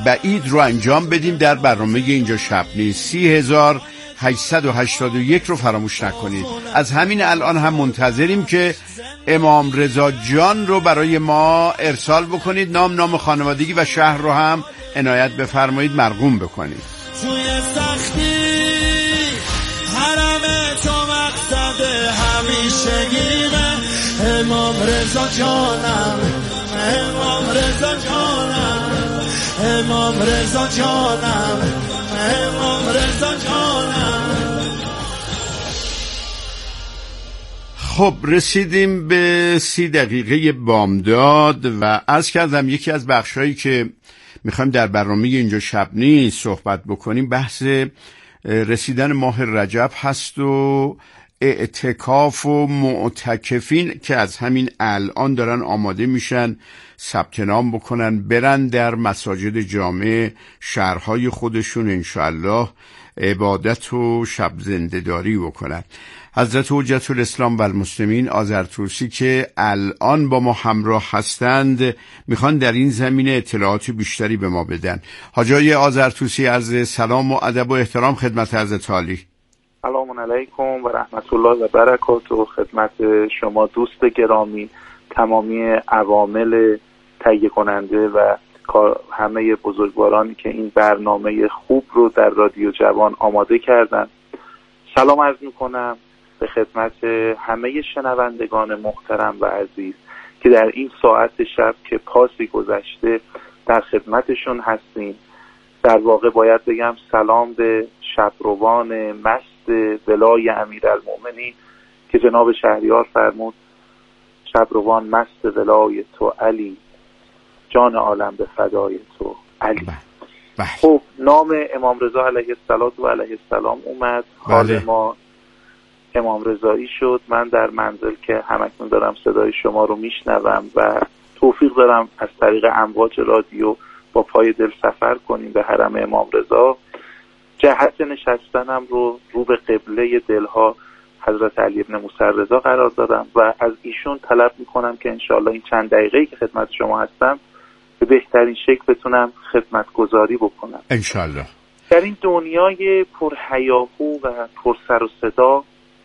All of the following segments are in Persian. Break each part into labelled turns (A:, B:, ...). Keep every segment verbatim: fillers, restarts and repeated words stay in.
A: بعید رو انجام بدیم در برنامه اینجا شب نیست. سی هزار هشتصد و هشتاد و یک رو فراموش نکنید. از همین الان هم منتظریم که امام رضا جان رو برای ما ارسال بکنید. نام نام خانوادگی و شهر رو هم عنایت بفرمایید مرقوم بکنید.
B: توی سختی حرم تو مقصد همیشگیمه. امام رضا جانم، امام رضا جانم، امام رضا جانم، امام رضا جانم.
A: خب رسیدیم به سی دقیقه بامداد و عرض کردم یکی از بخشایی که میخوایم در برنامه اینجا شب نیست صحبت بکنیم بحث رسیدن ماه رجب هست و اعتکاف و معتکفین که از همین الان دارن آماده میشن ثبت نام بکنن برن در مساجد جامع شهرهای خودشون انشاءالله عبادت و شب زنده‌داری بکنن. حضرت حجت الاسلام و المسلمین آذرطوسی که الان با ما همراه هستند میخوان در این زمینه اطلاعات بیشتری به ما بدن. حاجی آذرطوسی عرض سلام و ادب و احترام خدمت حضرت عالی.
C: سلام علیکم و رحمت الله و برکاته. خدمت شما دوست گرامی، تمامی عوامل تهیه کننده و همه بزرگوارانی که این برنامه خوب رو در رادیو جوان آماده کردن سلام عرض میکنم به خدمت همه شنوندگان محترم و عزیز که در این ساعت شب که پاسی گذشته در خدمتشون هستیم. در واقع باید بگم سلام به شبروان مست ولای امیرالمومنین که جناب شهریار فرمود شبروان مست ولای تو علی، جان عالم به فدای تو علی. خب نام امام رضا علیه السلام و علیه السلام اومد، حال ما امام رضایی شد. من در منزل که همکنون دارم صدای شما رو میشنوم و توفیق دارم از طریق امواج رادیو با پای دل سفر کنیم به حرم امام رضا. جهت نشستنم رو رو به قبله دلها حضرت علی ابن موسی رضا قرار دادم و از ایشون طلب میکنم که انشاءالله این چند دقیقه‌ای که خدمت شما هستم به بهترین شکل بتونم خدمت گذاری بکنم
A: انشاءالله.
C: در این دنیای پر هیاهو و پر سر و صدا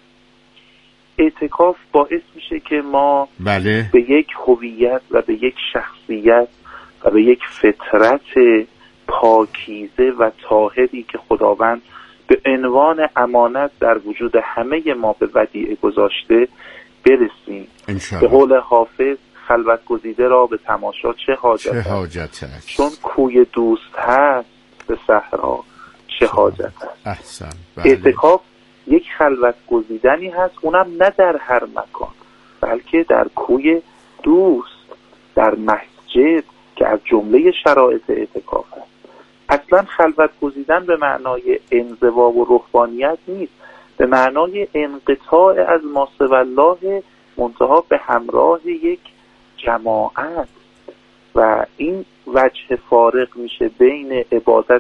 C: اعتکاف باعث میشه که ما
A: بله.
C: به یک هویت و به یک شخصیت و به یک فطرت پاکیزه و طاهری که خداوند به عنوان امانت در وجود همه ما به ودیعه گذاشته برسیم. به قول حافظ خلوت گزیده را به تماشا چه حاجت,
A: چه حاجت است؟
C: چون کوی دوست هست به صحرا چه حاجت است.
A: احسن. بله.
C: اعتکاف یک خلوت گزیدنی هست، اونم نه در هر مکان بلکه در کوی دوست، در مسجد که از جمله شرایط اعتکاف هست. اصلا خلوت گزیدن به معنای انزوا و رهبانیت نیست، به معنای انقطاع از ما سوی الله منتها به همراه یک جماعت و این وجه فارق میشه بین عبادت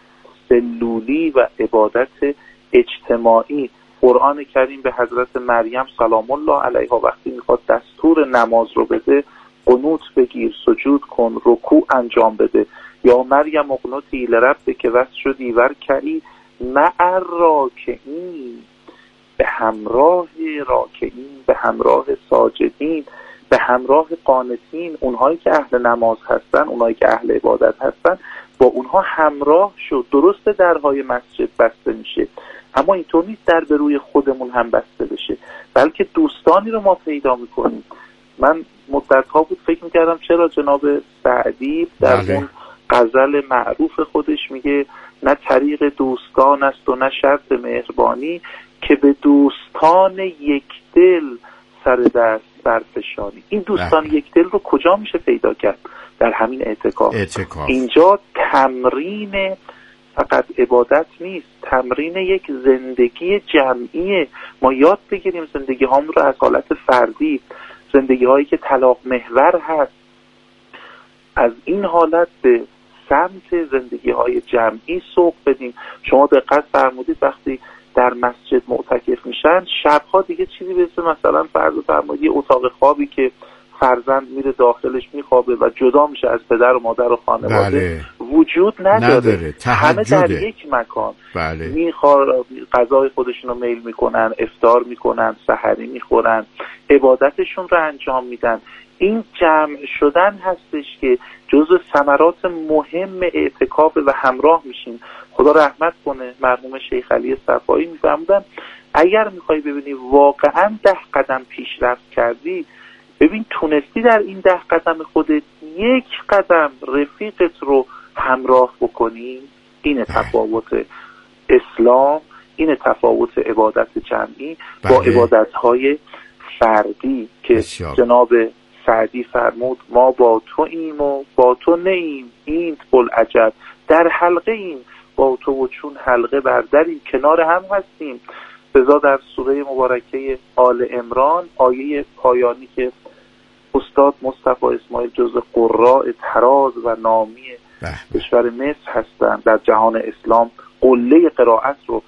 C: سلولی و عبادت اجتماعی. قرآن کریم به حضرت مریم سلام الله علیها وقتی میخواد دستور نماز رو بده قنوت بگیر، سجود کن، رکوع انجام بده. یا مریم اقنتی لربک واسجدی وارکعی مع الراکعین، به همراه راکعین، به همراه ساجدین، به همراه قانتین، اونهایی که اهل نماز هستن، اونهایی که اهل عبادت هستن، با اونها همراه شد. درسته درهای مسجد بسته میشه اما اینطور نیست در به روی خودمون هم بسته بشه، بلکه دوستانی رو ما پیدا میکنیم. من مدت‌ها بود فکر میکردم چرا جناب سعدی در بله. اون غزل معروف خودش میگه نه طریق دوستان است و نه شرط مهربانی که به دوستان یک دل سر دست برفشانی. این دوستان بله. یک دل رو کجا میشه پیدا کرد؟ در همین اعتکاف.
A: اعتکاف.
C: اینجا تمرین فقط عبادت نیست، تمرین یک زندگی جمعیه. ما یاد بگیریم زندگی هامون رو از حالت فردی، زندگی هایی که طلاق محور هست، از این حالت به سمت زندگی های جمعی سوق بدیم. شما دقت فرمودید وقتی در مسجد معتکف میشن شبها دیگه چیزی مثل مثلا فرض فرمودید اتاق خوابی که فرزند میره داخلش میخوابه و جدا میشه از پدر و مادر و خانواده بله. وجود نداره,
A: نداره.
C: همه در یک مکان.
A: بله.
C: میخوار غذای خودشون رو میل میکنن، افطار میکنن، سحری میخورن، عبادتشون رو انجام میدن. این جمع شدن هستش که جزو ثمرات مهم اعتکاف و همراه میشین. خدا رحمت کنه مرحوم شیخ علی صفایی میفرمودن اگر میخوای ببینی واقعا ده قدم پیشرفت کردی، ببین تونستی در این ده قدم خودت یک قدم رفیقت رو همراه بکنی. این تفاوت اسلام، این تفاوت عبادت جمعی با عبادت‌های فردی که بسیار. جناب سعدی فرمود ما با تو ایم و با تو نیم، این بلعجب در حلقه ایم با تو و چون حلقه برداریم کنار هم هستیم. لذا در سوره مبارکه آل عمران آیه پایانی که استاد مصطفی اسماعیل جزء قراء طراز و نامی کشور مصر هستند، در جهان اسلام قله قرائت رو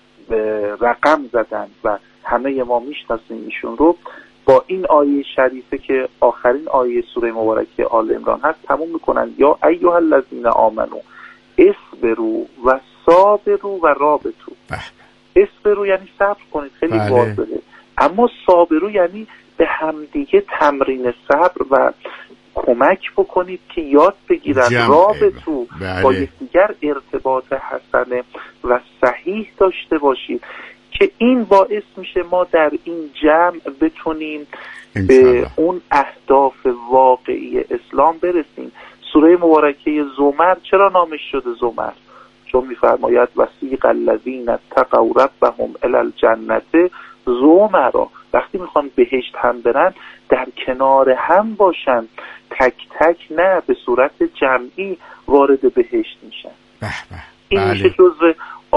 C: رقم زدن و همه ما میشناسیم ایشون رو. با این آیه شریفه که آخرین آیه سوره مبارکه آل عمران هست تموم میکنن یا ایها الذین آمنو اصبروا و صابروا و رابطوا. اصبروا یعنی صبر کنید، خیلی واضحه، اما صابروا یعنی به همدیگه تمرین صبر و کمک بکنید که یاد بگیرن. رابطوا با یکدیگر ارتباط حسن و صحیح داشته باشید که این باعث میشه ما در این جمع بتونیم به اون اهداف واقعی اسلام برسیم. سوره مبارکه زمر چرا نامش شده زمر؟ چون میفرماید وسیق الذین اتقوا ربهم الی الجنة زمرا، وقتی میخوان بهشت هم برن در کنار هم باشن، تک تک نه، به صورت جمعی وارد بهشت میشن. این بله. میشه جزء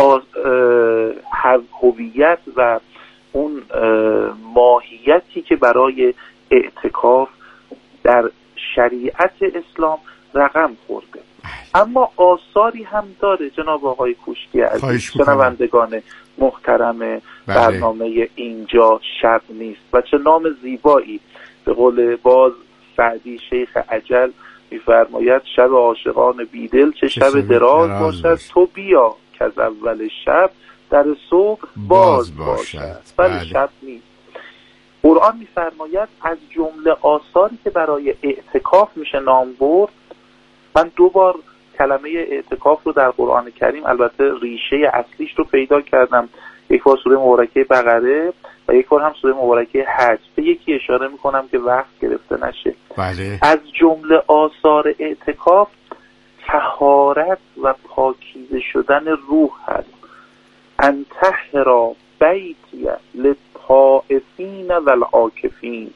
C: هویت و اون ماهیتی که برای اعتکاف در شریعت اسلام رقم خورده. اما آثاری هم داره جناب آقای کوشکی عزیز، شنوندگان محترم بله. برنامه اینجا شب نیست و چه نام زیبایی. به قول باز سعدی شیخ اجل میفرماید شب عاشقان بیدل چه شب دراز, دراز باشد، تو بیا که از اول شب در صبح باز, باز باشد، ولی بله. شب نیست. قرآن میفرماید از جمله آثاری که برای اعتکاف میشه نام برد، من دو بار کلمه اعتکاف رو در قرآن کریم البته ریشه اصلیش رو پیدا کردم، یک بار سوره مبارکه بقره و یک بار هم سوره مبارکه حج. به یکی اشاره میکنم که وقت گرفته نشه. بله. از جمله آثار اعتکاف طهارت و پاکیزه شدن روح هست. انتحرا بیتی للطائفین والعاکفین،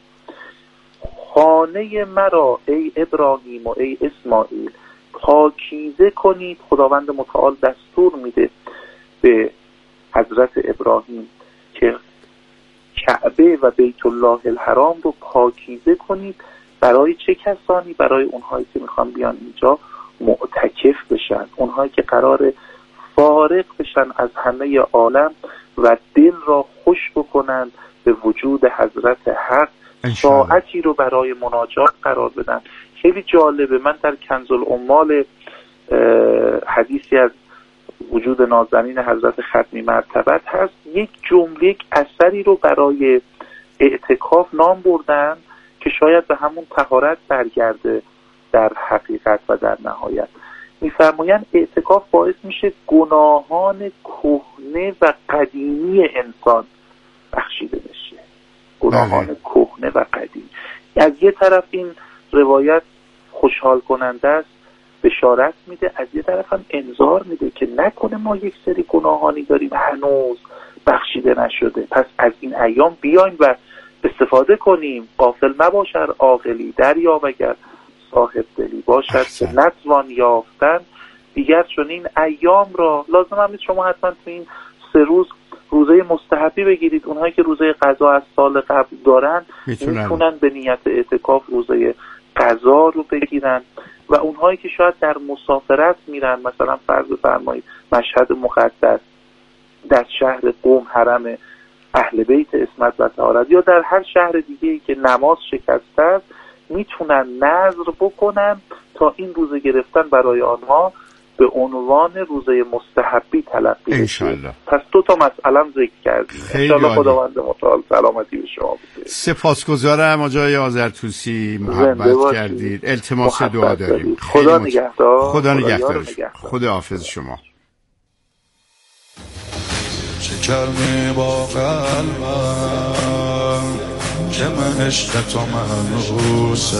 C: خانه مرا ای ابراهیم و ای اسماعیل پاکیزه کنید. خداوند متعال دستور میده به حضرت ابراهیم که کعبه و بیت الله الحرام رو پاکیزه کنید. برای چه کسانی؟ برای اونهایی که میخوان بیان اینجا معتکف بشن، اونهایی که قرار فارغ بشن از همه عالم و دل را خوش بکنند به وجود حضرت حق، ساعتی رو برای مناجات قرار بدن. خیلی جالبه، من در کنز العمال حدیثی از وجود نازنین حضرت ختمی مرتبت هست، یک جمله یک اثری رو برای اعتکاف نام بردن که شاید به همون طهارت برگرده در حقیقت و در نهایت. میفرمایند اعتکاف باعث میشه گناهان کهنه و قدیمی انسان بخشیده بشه. گناهان کهنه و قدیمی. از یه طرف این روایت خوشحال کننده است، بشارت میده، از یه طرف هم انذار میده که نکنه ما یک سری گناهانی داریم هنوز بخشیده نشده، پس از این ایام بیایم و استفاده کنیم. غافل مباشد عاقلی، دریاب اگر صاحب دلی باشد که نتوان یافتن دیگر چون این ایام را. لازم هم نیست شما حتما تو این سه روز روزه مستحبی بگیرید. اونهایی که روزه قضا از سال قبل دارن میتونن به نیت اعتکاف روزه قضا رو بگیرن و اونهایی که شاید در مسافرت میرن، مثلا فرض فرمایید مشهد مقدس، در شهر قم حرم اهل بیت عصمت و طهارت، یا در هر شهر دیگه‌ای که نماز شکسته است، میتونن نذر بکنن تا این روزه گرفتن برای آنها به عنوان روزه مستحبی تلقی بشه.
A: انشالله.
C: پس دو تا مسئله هم ذکر کردیم. انشالله خداوند متعال سلامتی به شما بده.
A: سپاسگزارم آقای آذرتوسی، محبت کردید. التماس دعا داریم.
C: خدا نگهدار.
A: خدا نگهدار. خدا حافظ شما.
B: چه کردی با قلبم که من عشق تو مهووسه،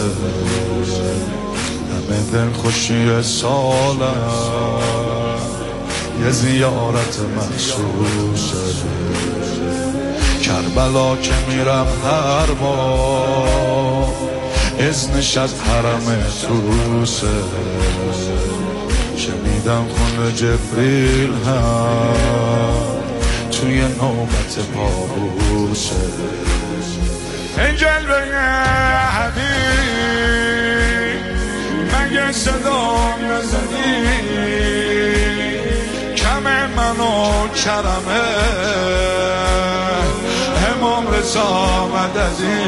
B: همه دل خوشی سالم یه زیارت مخصوصه، کربلا که میرم هر بار اذنش از حرم توسه، شنیدم خون جبریل هم توی نوبت پابوسه، انجل بگردی مگه صدام نزدی، کم منو کرمه امام رضا مددی،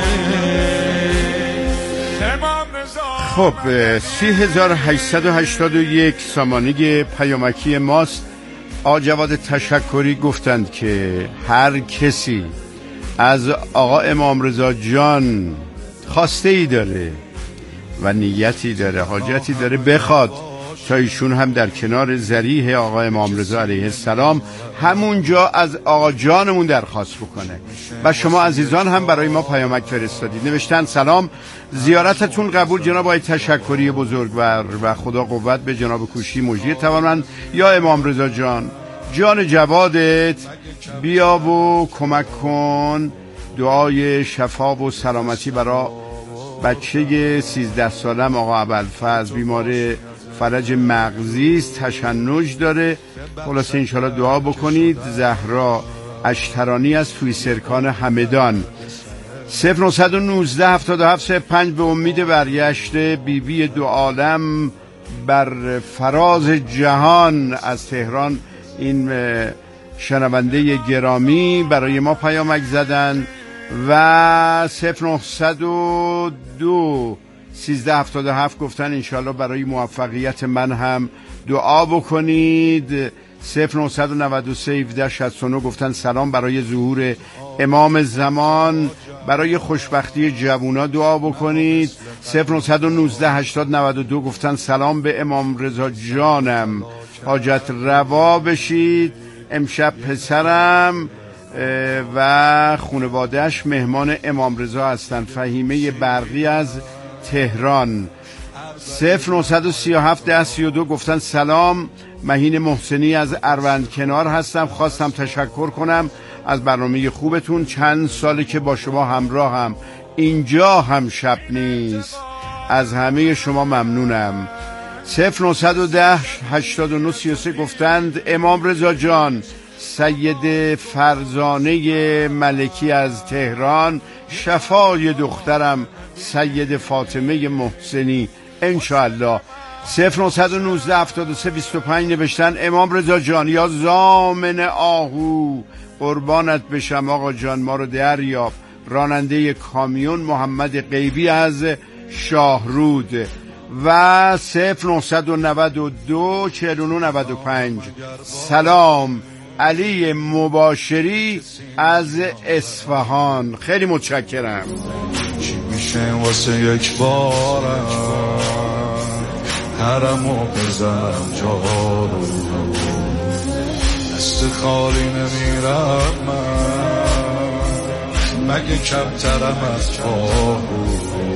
B: امام رضا.
A: خب سی هزار هشتصد و هشتاد و یک سامانه پیامکی ماست. آقا جواد تشکری گفتند که هر کسی از آقا امام رضا جان خواسته ای داره و نیتی داره، حاجتی داره، بخواد تا ایشون هم در کنار ذریح آقا امام رضا علیه السلام همونجا از آقا جانمون درخواست بکنه. و شما عزیزان هم برای ما پیامک فرستادید، نوشتن سلام، زیارتتون قبول جناب آقای تشکری بزرگوار و خدا قوت به جناب کوشی مجری توانمند. یا امام رضا جان، جان جوادت بیا و کمک کن، دعای شفا و سلامتی برای بچه سیزده سالم آقا ابوالفضل، بیمار فرج مغزی است، تشنج داره، خلاصه انشالله دعا بکنید. زهرا اشترانی از توی سرکان همدان. صفر نهصد و نوزده هفتاد و هفت پنج به امید برگشت بیبی بی دو عالم بر فراز جهان از تهران، این شنونده گرامی برای ما پیامک زدن. و صفر نهصد و دو سیزده هفتاد و هفت گفتن انشالله برای موفقیت من هم دعا بکنید. صفر نهصد و نود و سه هفده شصت و نه گفتن سلام، برای ظهور امام زمان، برای خوشبختی جوونا دعا بکنید. صفر نهصد و نوزده هشتاد نود و دو گفتن سلام به امام رضا جانم، حاجت روا بشید. امشب پسرم و خانواده‌اش مهمان امام رضا هستن، فهیمه برقی از تهران. صفر نهصد و سی و هفت ده سی و دو گفتن سلام، مهین محسنی از اروند کنار هستم، خواستم تشکر کنم از برنامه خوبتون، چند ساله که با شما همراه هم، اینجا هم شب نیست، از همه شما ممنونم. صفر نهصد و ده هشتاد و نه سی و سه گفتند امام رضا جان، سید فرزانه ملکی از تهران، شفای دخترم سید فاطمه محسنی انشاءالله. صفر نهصد و نوزده هفتاد و سه بیست و پنج نوشتن امام رضا جان، یا ضامن آهو قربانت بشم آقا جان، ما رو دریاب. راننده کامیون محمد غیبی از شاهرود. و صفر نهصد و نود و دو چهل و نه نود و پنج سلام، علی مباشری از اصفهان. خیلی متشکرم.
B: چی میشه واسه یک بارم حرمو بزنم جارو، دست خالی نمیرم من، مگه کمترم از چارو،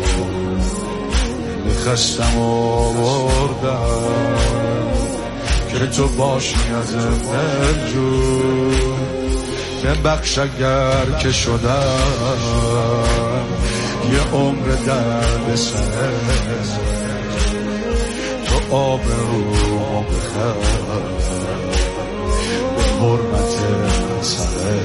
B: خستم آوردم که تو باشی از دلجون، به بخش اگر که شدم یه عمر درد سر، تو آب رو بخر به حرمت سر.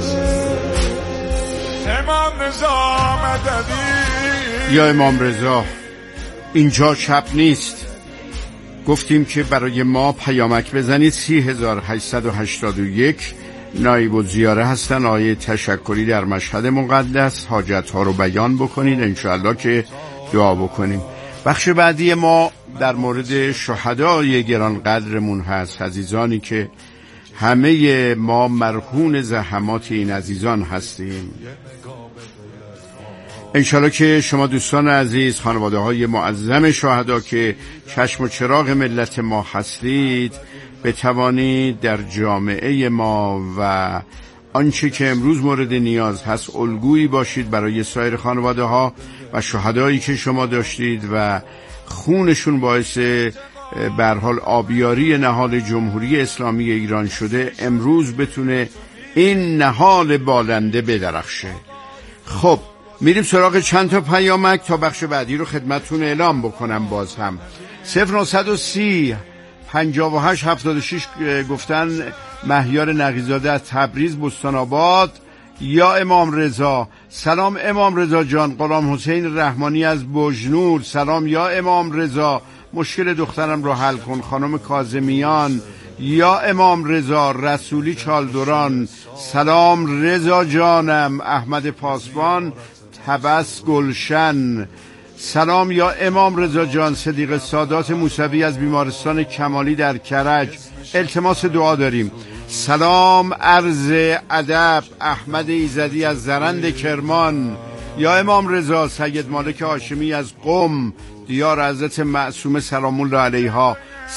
B: امام رضا مددی.
A: یا امام رضا، اینجا شب نیست، گفتیم که برای ما پیامک بزنید. سی هزار هشتصد و هشتاد و یک نایب الزیاره هستن آیه تشکری در مشهد مقدس، حاجت ها رو بیان بکنید انشاءالله که دعا بکنیم. بخش بعدی ما در مورد شهدای گرانقدرمون هست، عزیزانی که همه ما مرهون زحمات این عزیزان هستیم. انشالله که شما دوستان عزیز، خانواده های معظم شهدا که چشم و چراغ ملت ما هستید، بتوانید در جامعه ما و آنچه که امروز مورد نیاز هست الگویی باشید برای سایر خانواده ها و شهدایی که شما داشتید و خونشون باعث به هر حال آبیاری نهال جمهوری اسلامی ایران شده، امروز بتونه این نهال بالنده بدرخشه. خب میریم سراغ چند تا پیامک تا بخش بعدی رو خدمتتون اعلام بکنم. باز هم صفر نهصد و سی پنجاه و هشت هفتاد و شش گفتن مهیار نقیزاده از تبریز بستان آباد. یا امام رضا، سلام امام رضا جان. غلام حسین رحمانی از بجنور، سلام یا امام رضا، مشکل دخترم رو حل کن. خانم کاظمیان، یا امام رضا. رسولی چالدوران، سلام رضا جانم. احمد پاسبان، تبس گلشن، سلام یا امام رضا جان. صدیق سادات موسوی از بیمارستان کمالی در کرج، التماس دعا داریم. سلام عرض ادب. احمد ایزدی از زرند کرمان، یا امام رضا. سید مالک هاشمی از قم، دیار حضرت معصومه سلام الله علیها،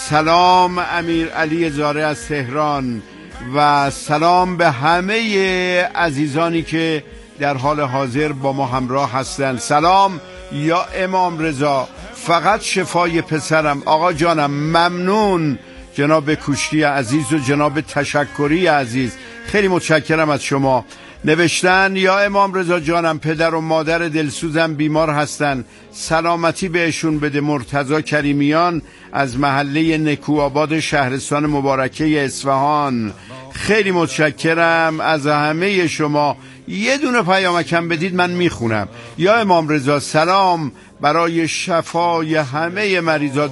A: سلام امیر علی زاره از تهران و سلام به همه عزیزانی که در حال حاضر با ما همراه هستند. سلام یا امام رضا. فقط شفای پسرم. آقا جانم ممنون. جناب کوشتی عزیز و جناب تشکری عزیز، خیلی متشکرم از شما. نوشتن یا امام رضا جانم، پدر و مادر دلسوزم بیمار هستن، سلامتی بهشون بده. مرتضی کریمیان از محله نکوآباد شهرستان مبارکه اصفهان، خیلی متشکرم از همه شما. یه دونه پیامکم بدید من میخونم. یا امام رضا، سلام برای شفای همه مریضا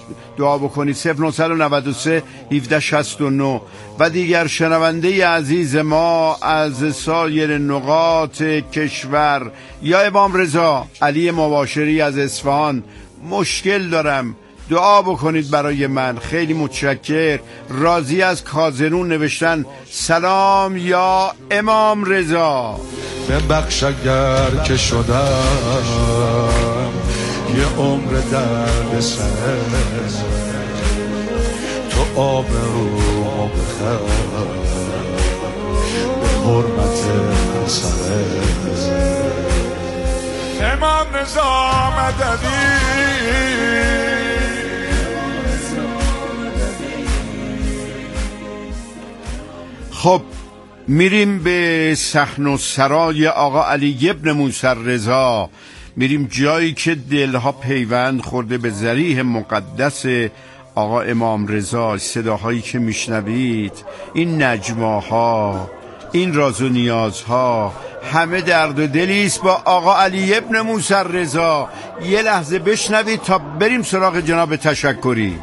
A: دعا بکنید. صفر نهصد و نود و سه هفده شصت و نه و دیگر شنونده عزیز ما از سایر نقاط کشور. یا امام رضا، علی مباشری از اصفهان، مشکل دارم دعا بکنید برای من. خیلی متشکر. راضی از کازرون نوشتن سلام یا امام رضا.
B: ببخش اگر که شدم یه عمر درد سر، تو آب رو بخر به حرمت سر. امام رضا مددی.
A: خب میریم به صحن و سرای آقا علی ابن موسی رضا، میریم جایی که دلها پیوند خورده به ذریح مقدس آقا امام رضا. صداهایی که میشنوید، این نجماها، این راز و نیازها، همه درد و دلیست با آقا علی ابن موسی رضا. یه لحظه بشنوید تا بریم سراغ جناب تشکری.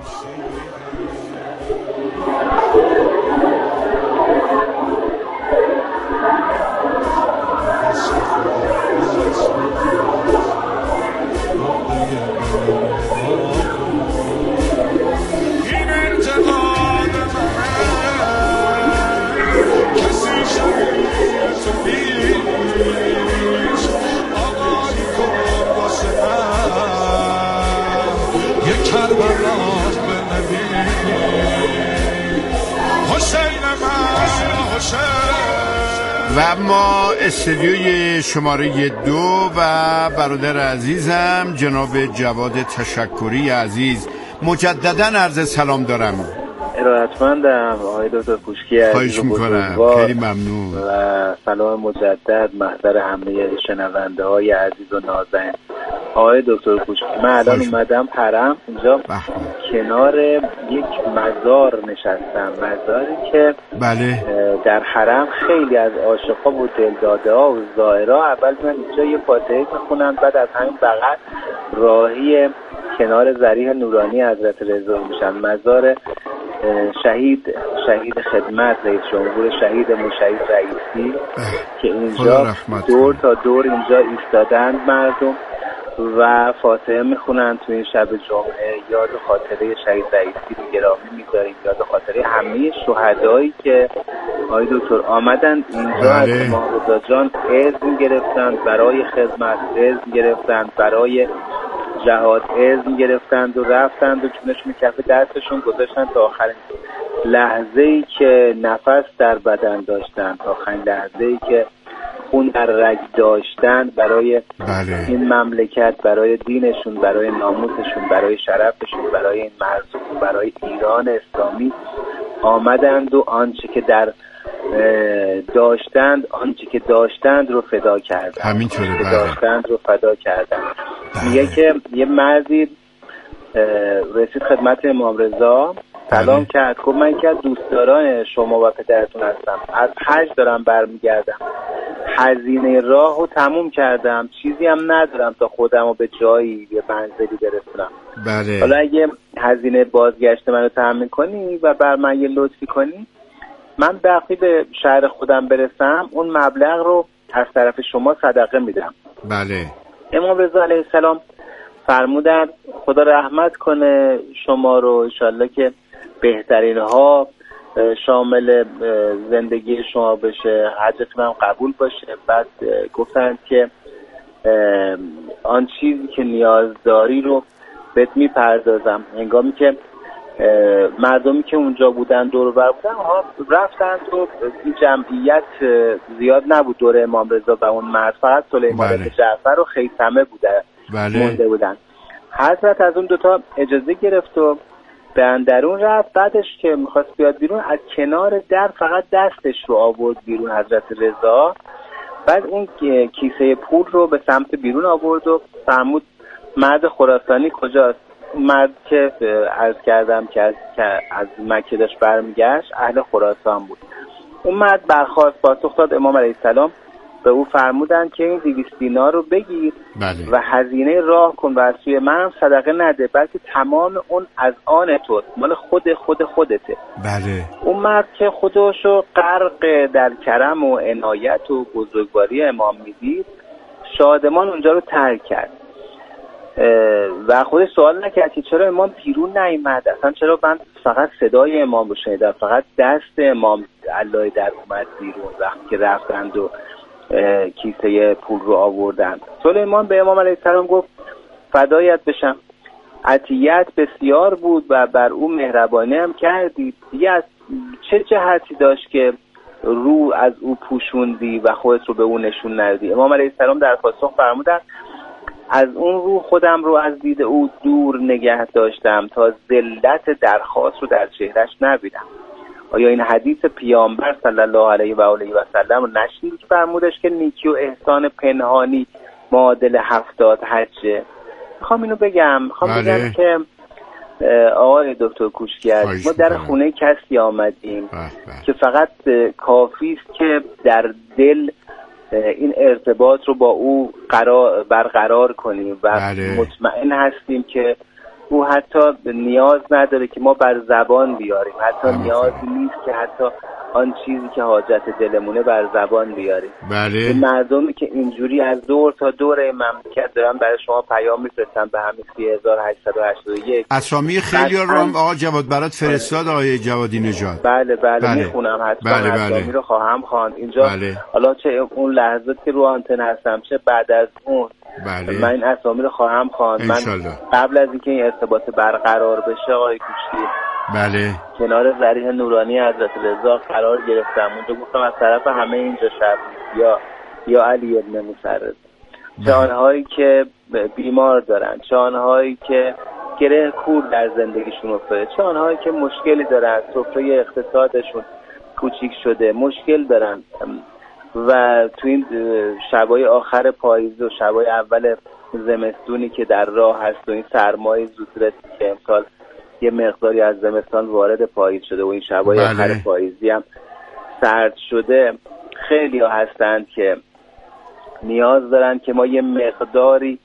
A: و اما استدیوی شماره دو و برادر عزیزم جناب جواد تشکری عزیز، مجددا عرض سلام دارم.
D: ارادتمندم آقای دکتر کوشکی عزیز.
A: خواهش میکنم، خیلی ممنون.
D: و سلام مجدد محضر همه شنونده های عزیز و نازنین. آقای دکتر کوشکی، من الان اومدم حرم اینجا کنار یک مزار نشستم، مزاری که
A: بله
D: در حرم خیلی از عاشقا و دلداده ها و زائرها اول من اینجا یه فاتحه میخونن، بعد از همین بغل راهی کنار ذریح نورانی حضرت رضا میشن. مزار شهید شهید خدمت رئیس جمهور شهید مشهید رئیسی که اینجا دور تا دور اینجا ایستادند مردم و فاتحه میخونن تو این شب جمعه. یاد خاطره شهید رئیسی رو گرامی میذاریم، یاد خاطره همه شهدایی که آقای دکتر آمدن اینجا از امام رضا جان اذن گرفتند برای خدمت، اذن گرفتند برای جهاد، اذن گرفتند و رفتند و چونشون کف دستشون گذاشتن تا آخرین لحظه‌ای که نفس در بدن داشتن، تا آخرین لحظه‌ای که خون در رگ داشتن برای
A: بله.
D: این مملکت، برای دینشون، برای ناموسشون، برای شرفشون، برای این مرزوق، برای ایران اسلامی آمدند و آنچه که در داشتند آنچه که داشتند رو فدا کردند،
A: همینطوره.
D: آنچه که
A: بله.
D: داشتند رو فدا کردند.
A: بله.
D: میگه که یه مردی رسید خدمت امام رضا، سلام
A: بله.
D: کرد، گفت من که دوستداران شما و پدرتون هستم، از حج دارم برمیگردم، هزینه راه رو تموم کردم، چیزی هم ندارم تا خودم رو به جایی به منزلی برسونم.
A: بله.
D: حالا اگه هزینه بازگشت منو تامین کنی و بر من یه لطفی کنی، من وقتی به شهر خودم برسم اون مبلغ رو از طرف شما صدقه میدم.
A: بله.
D: امام رضا علیه السلام فرمودن خدا رحمت کنه شما رو، انشالله که بهترین ها شامل زندگی شما بشه، حجتون هم قبول باشه. بعد گفتن که آن چیزی که نیاز داری رو بهت میپردازم. هنگامی که مردمی که اونجا بودن دور و بر بودن ها رفتن و این جمعیت زیاد نبود دور امام رضا و اون مرد، فقط سلیمان بن جعفر و خیثمه بودن.
A: بله.
D: مونده بودن. حضرت از اون دوتا اجازه گرفت و به اندرون رفت. بعدش که میخواست بیاد بیرون از کنار در فقط دستش رو آورد بیرون حضرت رضا. بعد اون کیسه پول رو به سمت بیرون آورد و فرمود مرد خراسانی کجاست؟ مرد که عرض کردم که از, که از مکه داشت برمیگشت اهل خراسان بود. اون مرد برخاست، پاسخ داد. امام علیه السلام به او فرمودن که این دویست دینار رو بگیر.
A: بله.
D: و هزینه راه کن و از سوی من صدقه نده، بلکه تمام اون از آن توست، مال خود خود خودته.
A: بله.
D: اون مرد که خودشو غرق در کرم و عنایت و بزرگواری امام میدید، شادمان اونجا رو ترک کرد و خودش سوال نکرد که چرا امام بیرون نیامد، اصلا چرا من فقط صدای امام رو شنیدم، فقط دست امام الله در اومد بیرون وقتی که رفتند و کیسه پول رو آوردن. سلیمان به امام علیه السلام گفت فدایت بشم، عطیت بسیار بود و بر او مهربانی هم کردید، دیگه از چه جهتی داشت که رو از او پوشوندی و خودت رو به او نشون ندادی؟ امام علیه السلام در پاسخ فرمودند از اون رو خودم رو از دید او دور نگه داشتم تا ذلت درخواست رو در چهرش نبینم. آیا این حدیث پیامبر صلی الله علیه و آله و سلم رو نشنیدید که فرمودش که نیکی و احسان پنهانی معادل هفتاد حجه؟ میخوام اینو بگم میخوام
A: بله.
D: بگم که آقای دکتر کوشگر، ما در خونه کسی آمدیم
A: بله. بله.
D: که فقط کافی است که در دل این ارتباط رو با او قرار برقرار کنیم و
A: بله.
D: مطمئن هستیم که او حتی نیاز نداره که ما بر زبان بیاریم، حتی
A: همه
D: نیازی نیست که حتی آن چیزی که حاجت دلمونه بر زبان بیاریم.
A: بله.
D: این مردمی که اینجوری از دور تا دور این مملکت دارن برای شما پیام میفرستن به همین سه هزار و هشتصد و هشتاد و یک
A: اسامی خیلی رو آقا جواد برات فرستاد آقای جوادی نژاد.
D: بله بله, بله.
A: میخونم
D: حتما.
A: بله بله.
D: اسامی رو خواهم خواند اینجا.
A: بله.
D: حالا چه اون لحظات که رو آنتن هستم چه بعد از اون،
A: بله.
D: من این اسامی رو خواهم خواند. من قبل از اینکه این ارتباط برقرار بشه آقای کوشی،
A: بله،
D: کنار ضریح نورانی حضرت رضا قرار گرفتم. اونجا گفتم از طرف همه اینجا شب یا یا علی ابن موسی، چه آنهایی که بیمار دارن، چه آنهایی که گره کور در زندگیشون افتاده، چه آنهایی که مشکلی دارن، سفره اقتصادشون کوچیک شده، مشکل دارن و تو این شبای آخر پاییز و شبای اول زمستونی که در راه هست و این سرمای زودرسی که امسال یه مقداری از زمستان وارد پاییز شده و این شبای
A: بله.
D: آخر پاییزی هم سرد شده، خیلی ها هستند که نیاز دارن که ما یه مقداری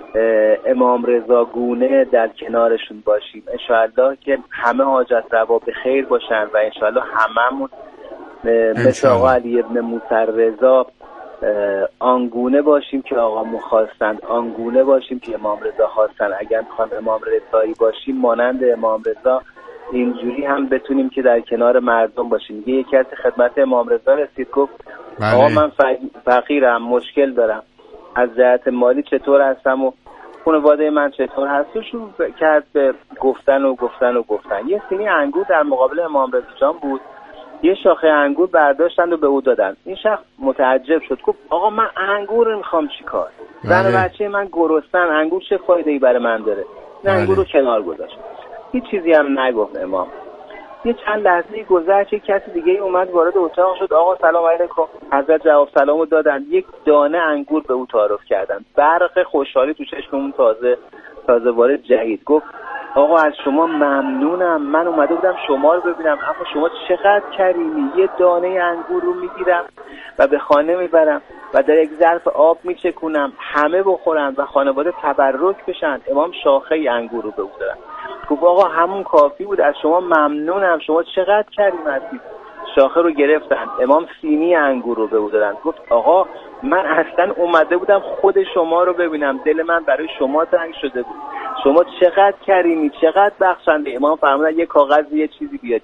D: امام رضا گونه در کنارشون باشیم. انشاءالله که همه حاجت روا به خیر باشن و انشاءالله هممون مثل آقا علی ابن موسی رضا آنگونه باشیم که آقا مخواستند، آنگونه باشیم که امام رضا خواستند. اگر میخوایم امام رضایی باشیم مانند امام رضا، اینجوری هم بتونیم که در کنار مردم باشیم. یه یکی از خدمت امام رضا رسید، گفت بله. آقا من فقیرم، مشکل دارم، از جهت مالی چطور هستم و خانواده من چطور هست. و شروع کرد به گفتن و گفتن و گفتن. یه سینی انگور در مقابل امام رضا جان بود، یه شاخه انگور برداشتن و به او دادن. این شخص متعجب شد، گفت آقا من انگور میخوام چیکار؟ زن بچه من گرسنن، انگور چه فایده‌ای برای من داره؟ این انگور رو کنار گذاشت، هیچ چیزی هم نگفت امام. یه چند لحظه گذشت، یک کسی دیگه اومد وارد اتاق شد، آقا سلام علیکم. حضرت جواب سلامو دادن، یک دانه انگور به او تعارف کردن. برق خوشحالی تو چشم اون تازه تازه وارد جهید. گفت آقا از شما ممنونم، من اومده بودم شما رو ببینم، اما شما چقدر کریمی. یه دانه انگور رو میگیرم و به خانه میبرم و در یک ظرف آب میچکونم، همه بخورن و خانواده تبرک بشن. امام شاخه انگور رو به او دادن. گفت آقا همون کافی بود، از شما ممنونم، شما چقدر کریم هستید. شاخه رو گرفتن، امام سینی انگور رو به او دادن. گفت آقا من اصلا اومده بودم خود شما رو ببینم، دل من برای شما تنگ شده بود، شما چقدر کریمی، چقدر بخشنده. امام فرمودن یه کاغذ یه چیزی بیاد،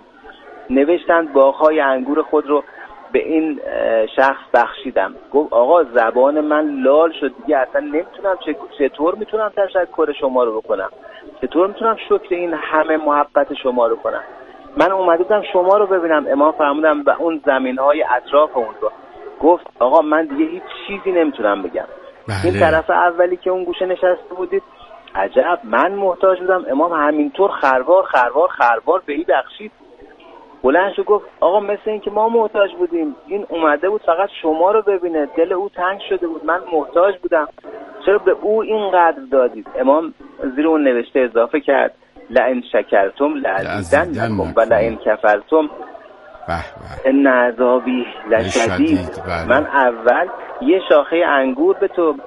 D: نوشتن باغ‌های انگور خود رو به این شخص بخشیدم. گفت آقا زبان من لال شد دیگه، اصلا نمیتونم، چطور میتونم تشکر شما رو بکنم، چطور میتونم شکر این همه محبت شما رو کنم. من اومده بودم شما رو ببینم. امام فرمودن و اون زمین‌های اطراف اون رو. گفت آقا من دیگه هیچ چیزی نمیتونم بگم. بله. این طرف اولی که اون گوشه نشسته بودید، عجب من محتاج بودم، امام همینطور خروار خروار خروار به این بخشید. بلند شد گفت آقا مثل این که ما محتاج بودیم، این اومده بود فقط شما رو ببینه، دل او تنگ شده بود، من محتاج بودم، چرا به او اینقدر دادید؟ امام زیر اون نوشته اضافه کرد لئن شکرتم لأزیدنکم و لئن کفرتم ان عذابی لشدید. من اول یه شاخه انگور به تو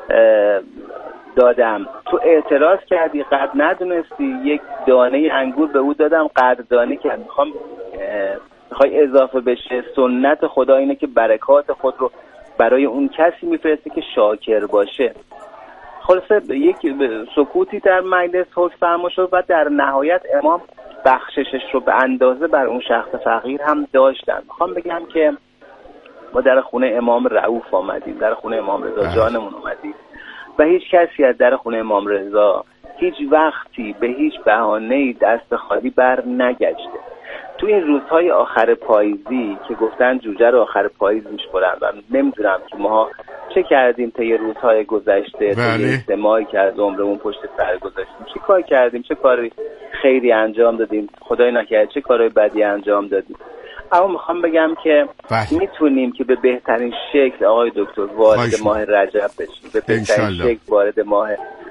D: دادم، تو اعتراض کردی، قدر ندونستی، یک دانه انگور به او دادم، قدر دانه کرد. میخوام میخوای اضافه بشه. سنت خدا اینه که برکات خود رو برای اون کسی میفرسته که شاکر باشه. خلاصه یک سکوتی در مجلس حکم فرما شد و در نهایت امام بخششش رو به اندازه بر اون شخص فقیر هم داشتن. میخوام بگم که ما در خونه امام رؤوف آمدیم، در خونه امام رضا جانمون اومدیم و هیچ کسی از در خونه امام رضا هیچ وقتی به هیچ بهانه‌ای دست خالی بر نگشته. تو این روزهای آخر پاییزی که گفتن جوجه رو آخر پاییز میشورن و نمیدونم که ما چه کردیم طی روزهای گذشته، طی اجتماعی که از عمرمون پشت سر گذاشتیم، چه کار کردیم، چه کاری خیری انجام دادیم، خدای نکرده چه کارهای بدی انجام دادیم. اما میخوام بگم که میتونیم که به بهترین شکل آقای دکتر وارد ماه رجب بشیم، به بهترین شکل وارد ماه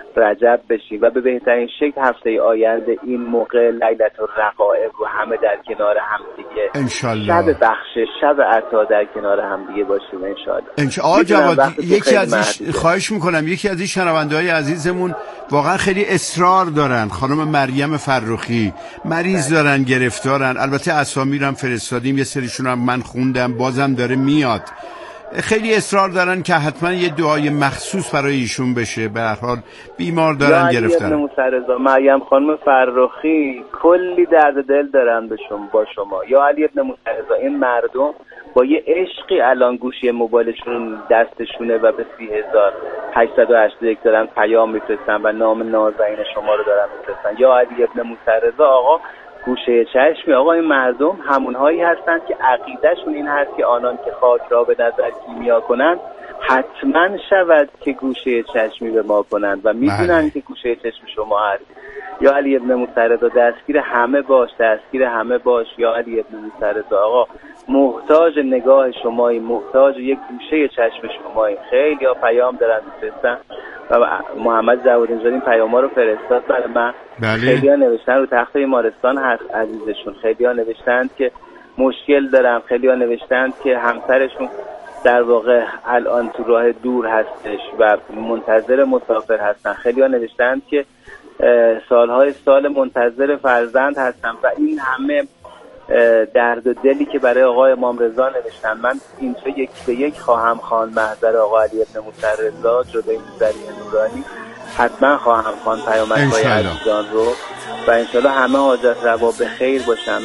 D: رجب بشیم و به بهترین شکل هفته آینده این موقع لیلة الرقائب و همه در کنار هم دیگه انشالله، شب بخشش، شب عطا در کنار هم دیگه باشیم انشالله.
A: آقا جواد یکی از این خواهش میکنم، یکی از این شنونده‌های عزیزمون واقعا خیلی اصرار دارن، خانم مریم فرخی مریض دارن، گرفتارن، البته اسامی رو هم فرستادیم، یه سریشون هم من خوندم، بازم داره میاد. خیلی اصرار دارن که حتما یه دعای مخصوص برای ایشون بشه، به هر حال بیمار دارن، گرفتن.
D: یا مریم خانم فرخی کلی درد دل دارن به شما با شما. یا علی ابن موسی رضا، این مردم با یه عشقی الان گوشی موبایلشون دستشونه و به سی هزار هشتصد و هشتاد و یک دارن پیام میفرستن و نام نازنین شما رو دارن میفرستن. یا علی ابن موسی رضا آقا گوشه چشمی، آقا این مردم همونهایی هستند که عقیدهشون این هست که آنان که خاک را به نظر کیمیا کنند حتما شود که گوشه چشمی به ما کنند و میدونن که گوشه چشم شما هست. یا علی ابن موسی رضا دستگیر همه باش، دستگیر همه باش. یا علی ابن موسی رضا آقا محتاج نگاه شمایی، محتاج یک گوشه چشم شمایی. خیلی ها پیام دارن میفرستن و محمد جوادنژاد این پیام‌ها رو فرستاد برای من. بله. خیلی ها نوشتن رو تخت بیمارستان هست عزیزشون، خیلی ها نوشتن که مشکل دارم، خیلی ها نوشتن که همسرشون در واقع الان تو راه دور هستش و منتظر مسافر هستن، خیلی ها نوشتن که سالهای سال منتظر فرزند هستن و این همه درد و دلی که برای آقای امام رضا نوشتن. من اینجا یک به یک خواهم خواند محضر آقا علی ابن موسی رضا جلوی ذریح نورانی، حتما خواهم خواند پیامک‌های عزیزان رو و انشالله همه حاجت روا به خیر باشن.